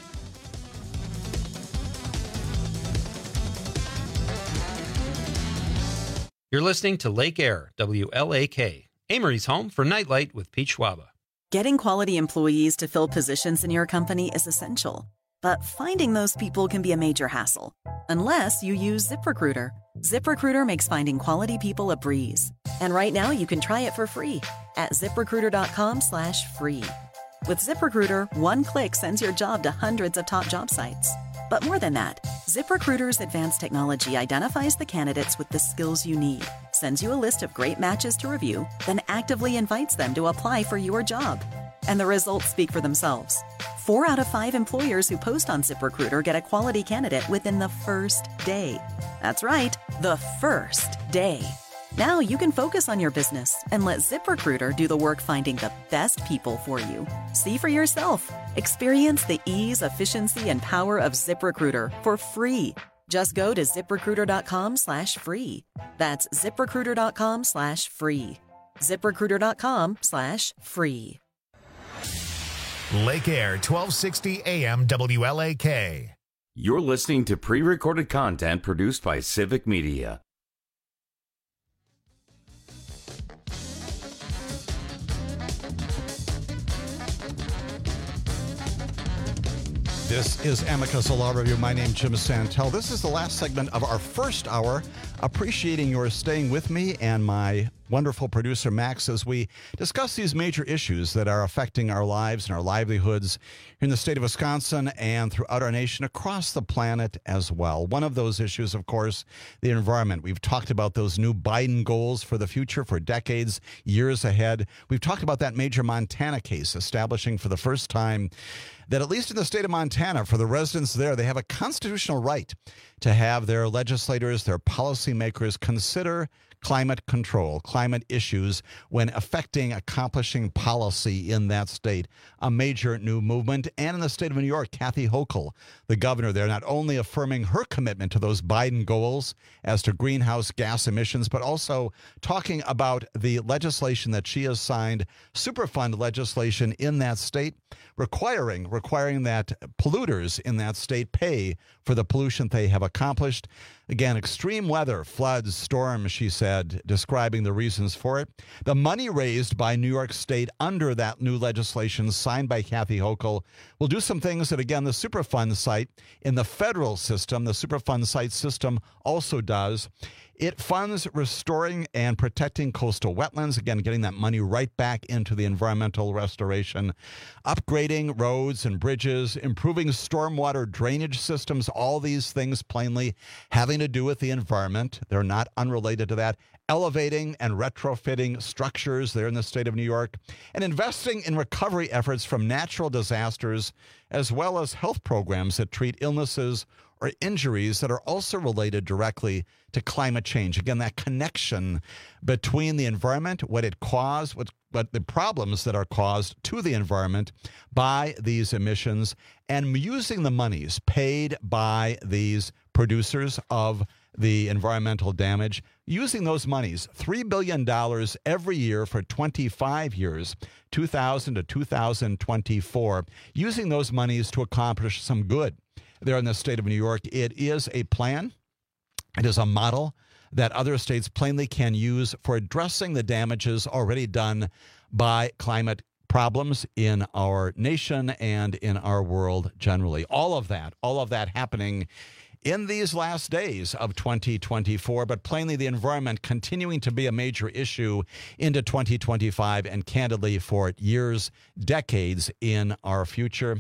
You're listening to Lake Air, W L A K, Amory's home for Nightlight with Pete Schwaba. Getting quality employees to fill positions in your company is essential, but finding those people can be a major hassle, unless you use ZipRecruiter. ZipRecruiter makes finding quality people a breeze. And right now you can try it for free at ZipRecruiter.com slash free. With ZipRecruiter, one click sends your job to hundreds of top job sites. But more than that, ZipRecruiter's advanced technology identifies the candidates with the skills you need, sends you a list of great matches to review, then actively invites them to apply for your job. And the results speak for themselves. Four out of five employers who post on ZipRecruiter get a quality candidate within the first day. That's right, the first day. Now you can focus on your business and let ZipRecruiter do the work finding the best people for you. See for yourself. Experience the ease, efficiency, and power of ZipRecruiter for free. Just go to ZipRecruiter.com slash free. That's ZipRecruiter.com slash free. ZipRecruiter.com slash free. Lake Air, twelve sixty A M W L A K. You're listening to pre-recorded content produced by Civic Media. This is Amicus, a law review. My name is Jim Santel. This is the last segment of our first hour. Appreciating your staying with me and my wonderful producer, Max, as we discuss these major issues that are affecting our lives and our livelihoods here in the state of Wisconsin and throughout our nation, across the planet as well. One of those issues, of course, the environment. We've talked about those new Biden goals for the future for decades, years ahead. We've talked about that major Montana case establishing for the first time that at least in the state of Montana, for the residents there, they have a constitutional right to have their legislators, their policymakers consider climate control, climate issues when affecting accomplishing policy in that state. A major new movement. And in the state of New York, Kathy Hochul, the governor there, not only affirming her commitment to those Biden goals as to greenhouse gas emissions, but also talking about the legislation that she has signed, Superfund legislation in that state, requiring requiring that polluters in that state pay for the pollution they have accomplished. Again, extreme weather, floods, storms, she said, describing the reasons for it. The money raised by New York State under that new legislation signed by Kathy Hochul will do some things that, again, the Superfund site in the federal system, the Superfund site system also does. It funds restoring and protecting coastal wetlands, again, getting that money right back into the environmental restoration, upgrading roads and bridges, improving stormwater drainage systems, all these things plainly having to do with the environment. They're not unrelated to that. Elevating and retrofitting structures there in the state of New York, and investing in recovery efforts from natural disasters, as well as health programs that treat illnesses or injuries that are also related directly to climate change. Again, that connection between the environment, what it caused, what, what the problems that are caused to the environment by these emissions, and using the monies paid by these producers of the environmental damage, using those monies, three billion dollars every year for twenty-five years, two thousand to two thousand twenty-four, using those monies to accomplish some good there in the state of New York. It is a plan. It is a model that other states plainly can use for addressing the damages already done by climate problems in our nation and in our world generally. All of that, all of that happening in these last days of twenty twenty-four, but plainly the environment continuing to be a major issue into twenty twenty-five and candidly for years, decades in our future.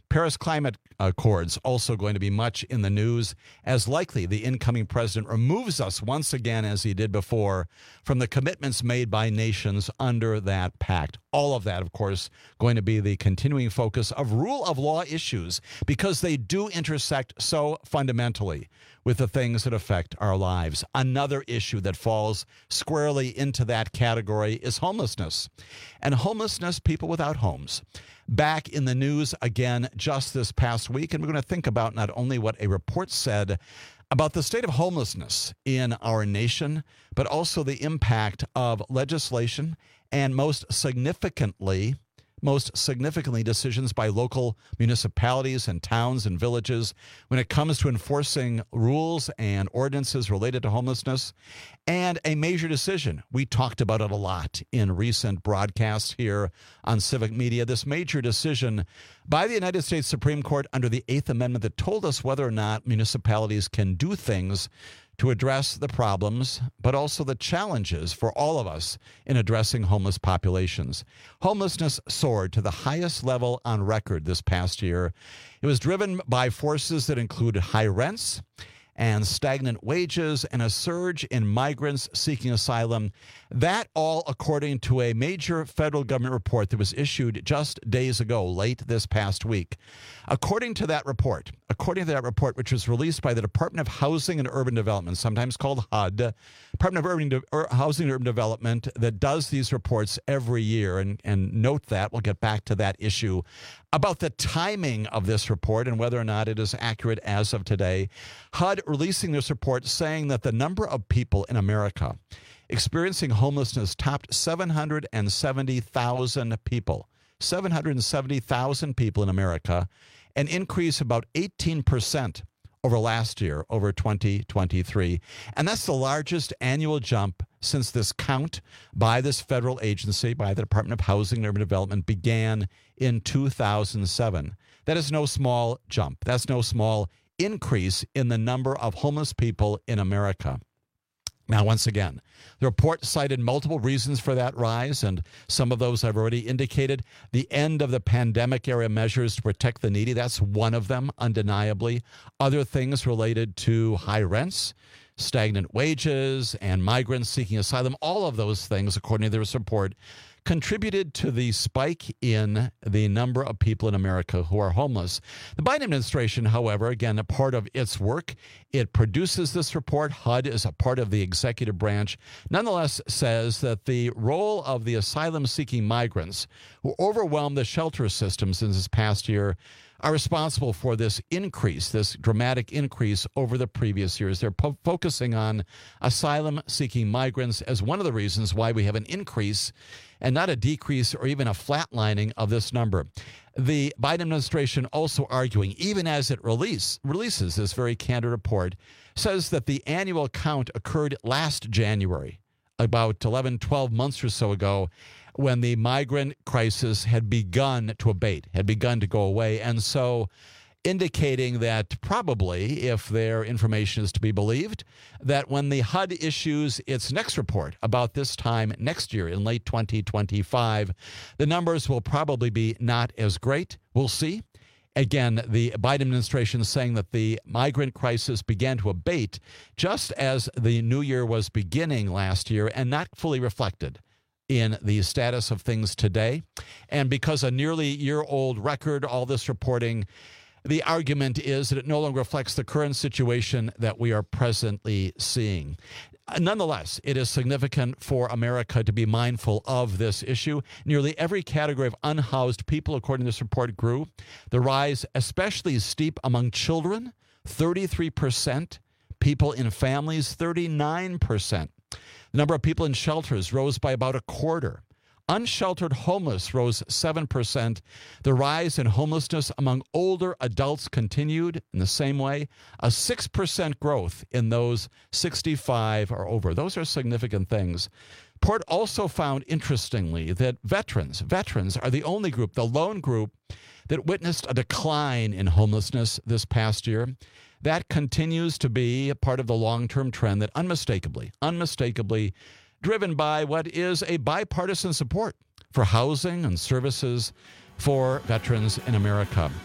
Paris Climate Accords also going to be much in the news, as likely the incoming president removes us once again, as he did before, from the commitments made by nations under that pact. All of that, of course, going to be the continuing focus of rule of law issues, because they do intersect so fundamentally with the things that affect our lives. Another issue that falls squarely into that category is homelessness. And homelessness, people without homes, back in the news again just this past week. And we're going to think about not only what a report said about the state of homelessness in our nation, but also the impact of legislation and most significantly, most significantly decisions by local municipalities and towns and villages when it comes to enforcing rules and ordinances related to homelessness, and a major decision. We talked about it a lot in recent broadcasts here on Civic Media. This major decision by the United States Supreme Court under the Eighth Amendment that told us whether or not municipalities can do things to address the problems, but also the challenges for all of us in addressing homeless populations. Homelessness soared to the highest level on record this past year. It was driven by forces that included high rents and stagnant wages and a surge in migrants seeking asylum. That all according to a major federal government report that was issued just days ago, late this past week. According to that report, according to that report, which was released by the Department of Housing and Urban Development, sometimes called H U D, Department of Urban De- Housing and Urban Development, that does these reports every year. And, and note that, we'll get back to that issue about the timing of this report and whether or not it is accurate as of today. H U D releasing this report saying that the number of people in America experiencing homelessness topped seven hundred seventy thousand people. seven hundred seventy thousand people in America, an increase of about eighteen percent over last year, over twenty twenty-three. And that's the largest annual jump since this count by this federal agency, by the Department of Housing and Urban Development, began in two thousand seven. That is no small jump. That's no small increase in the number of homeless people in America. Now, once again, the report cited multiple reasons for that rise, and some of those I've already indicated. The end of the pandemic-era measures to protect the needy, that's one of them, undeniably. Other things related to high rents, stagnant wages, and migrants seeking asylum, all of those things, according to this report, contributed to the spike in the number of people in America who are homeless. The Biden administration, however, again, a part of its work, it produces this report. H U D is a part of the executive branch, nonetheless says that the role of the asylum-seeking migrants who overwhelmed the shelter systems in this past year are responsible for this increase, this dramatic increase over the previous years. They're po- focusing on asylum-seeking migrants as one of the reasons why we have an increase and not a decrease or even a flatlining of this number. The Biden administration also arguing, even as it release, releases this very candid report, says that the annual count occurred last January, about eleven, twelve months or so ago, when the migrant crisis had begun to abate, had begun to go away. And so indicating that probably, if their information is to be believed, that when the H U D issues its next report about this time next year in late twenty twenty-five, the numbers will probably be not as great. We'll see. Again, the Biden administration is saying that the migrant crisis began to abate just as the new year was beginning last year and not fully reflected in the status of things today. And because a nearly year-old record, all this reporting, the argument is that it no longer reflects the current situation that we are presently seeing. Nonetheless, it is significant for America to be mindful of this issue. Nearly every category of unhoused people, according to this report, grew. The rise especially steep among children, thirty-three percent. People in families, thirty-nine percent. The number of people in shelters rose by about a quarter. Unsheltered homeless rose seven percent. The rise in homelessness among older adults continued in the same way. A six percent growth in those sixty-five or over. Those are significant things. Report also found, interestingly, that veterans, veterans are the only group, the lone group, that witnessed a decline in homelessness this past year. That continues to be a part of the long-term trend that unmistakably, unmistakably driven by what is a bipartisan support for housing and services for veterans in America.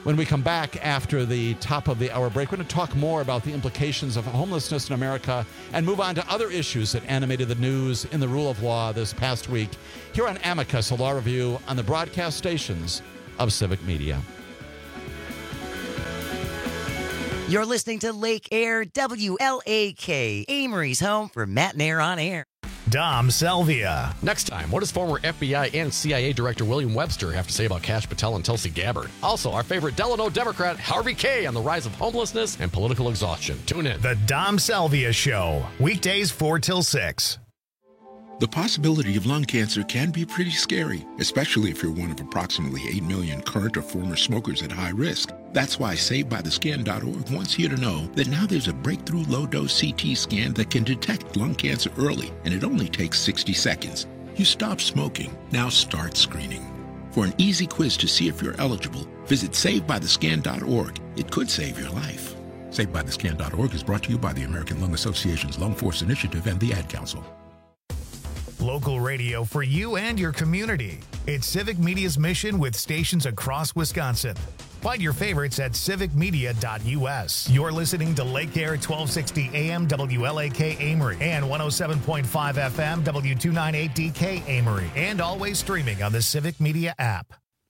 When we come back after the top of the hour break, we're going to talk more about the implications of homelessness in America and move on to other issues that animated the news in the rule of law this past week here on Amicus, a law review on the broadcast stations of Civic Media. You're listening to Lake Air W L A K, Amory's home for Matt and Air on Air. Dom Selvia. Next time, what does former F B I and C I A Director William Webster have to say about Kash Patel and Tulsi Gabbard? Also, our favorite Delano Democrat, Harvey Kaye, on the rise of homelessness and political exhaustion. Tune in. The Dom Selvia Show, weekdays four till six. The possibility of lung cancer can be pretty scary, especially if you're one of approximately eight million current or former smokers at high risk. That's why Saved By The Scan dot org wants you to know that now there's a breakthrough low-dose C T scan that can detect lung cancer early, and it only takes sixty seconds. You stop smoking, now start screening. For an easy quiz to see if you're eligible, visit Saved By The Scan dot org. It could save your life. Saved By The Scan dot org is brought to you by the American Lung Association's Lung Force Initiative and the Ad Council. Local radio for you and your community. It's Civic Media's mission with stations across Wisconsin. Find your favorites at civic media dot u s. You're listening to Lake Air twelve sixty A M W L A K Amory and one oh seven point five F M W two ninety-eight D K Amory, and always streaming on the Civic Media app.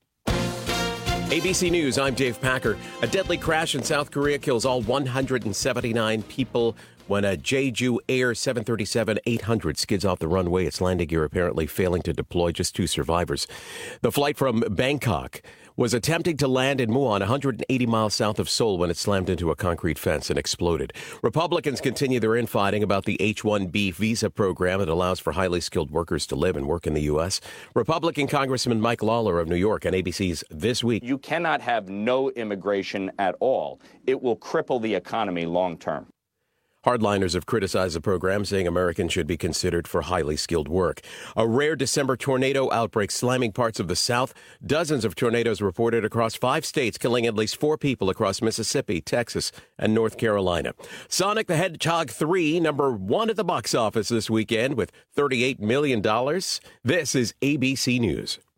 A B C News, I'm Dave Packer. A deadly crash in South Korea kills all one hundred seventy-nine people when a Jeju Air seven thirty-seven eight hundred skids off the runway. Its landing gear apparently failing to deploy, just two survivors. The flight from Bangkok was attempting to land in Muon, one hundred eighty miles south of Seoul, when it slammed into a concrete fence and exploded. Republicans continue their infighting about the H one B visa program that allows for highly skilled workers to live and work in the U S. Republican Congressman Mike Lawler of New York on A B C's This Week. You cannot have no immigration at all. It will cripple the economy long term. Hardliners have criticized the program, saying Americans should be considered for highly skilled work. A rare December tornado outbreak slamming parts of the South. Dozens of tornadoes reported across five states, killing at least four people across Mississippi, Texas, and North Carolina. Sonic the Hedgehog three, number one at the box office this weekend with thirty-eight million dollars. This is A B C News.